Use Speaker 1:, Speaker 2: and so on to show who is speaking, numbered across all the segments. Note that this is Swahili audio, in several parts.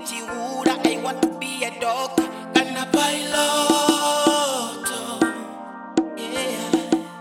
Speaker 1: Chihuahua, I want to be a doctor and a pilot. Yeah.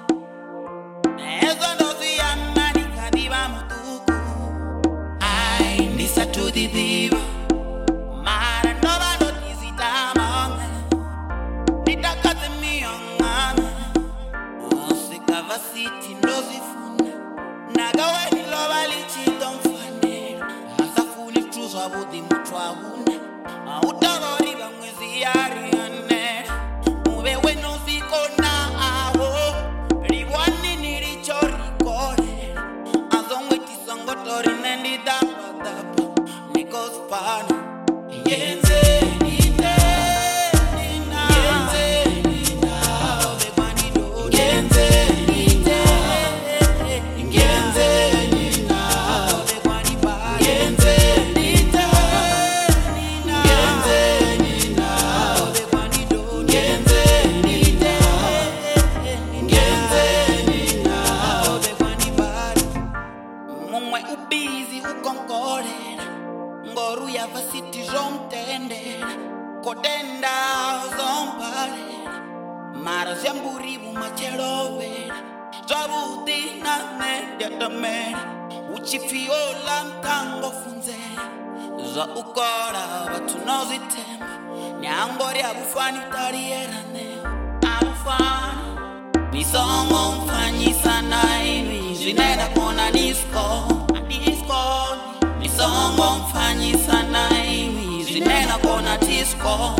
Speaker 1: Eso no se llama ni kadiba mutuku. Ay, nisa tu di diva. Mara no va no tisita manga. Nitakate miyongana. Usikava city no zifuna. Nagawe niloba lichito mfanera. Asafuni truzwa budi mutwa huna. Utagori bamwezi yariane. Ubewe no ziko na aho. Ribwani nilichorikore. Azongwe tisongotori nendi dapa dapa. Nikos pana. Yenze ite nina. Yenze nina. Obebani do. Yenze ite. Yenze nina. Obebani ba. Yenze ite nina. Yenze nina. Obebani do. Yenze ite. Yenze nina. Obebani ba. Mumwe ubizi ukonkorera. Ngoru ya vasiti zomtendera. Kodenda zomparera. Mara ziamburibu macherovera. Zabuti na mediatamera. Uchifiola mtango funzera. Za ukora watu nozitemba. Nyangori abufani tarierane. Abufani Nisongo mfanyisa na inu. Jineda kona disco. Nisongo mfanyisa na inu. Jineda kona disco.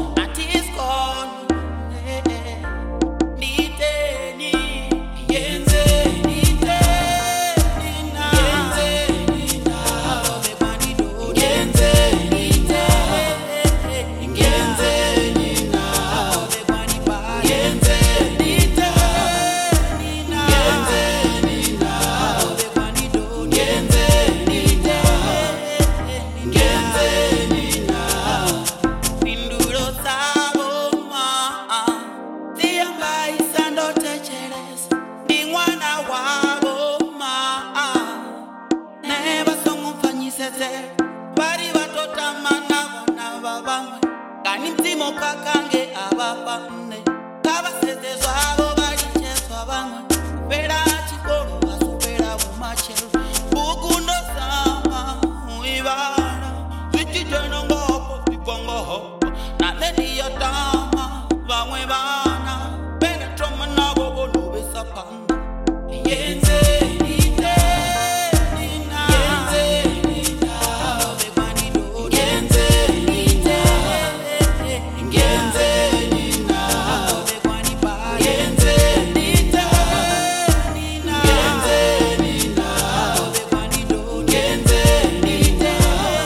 Speaker 1: Kakange abapane kabaseze zwabo balicheswa bamwe bera chikolo basubera bumachelo bukundo sama muibara zichiteno ngopo sikongo na leni yotama bamwe bana bena troma nabo bolube sapanga yenze ite nina yenze nina obebani do yenze ite yenze nina obebani ba yenze ite nina yenze nina obebani do yenze ite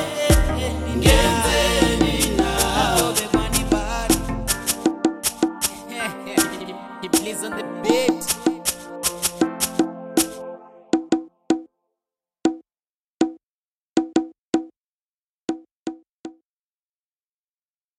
Speaker 1: yenze nina obebani ba. He plays on the beat.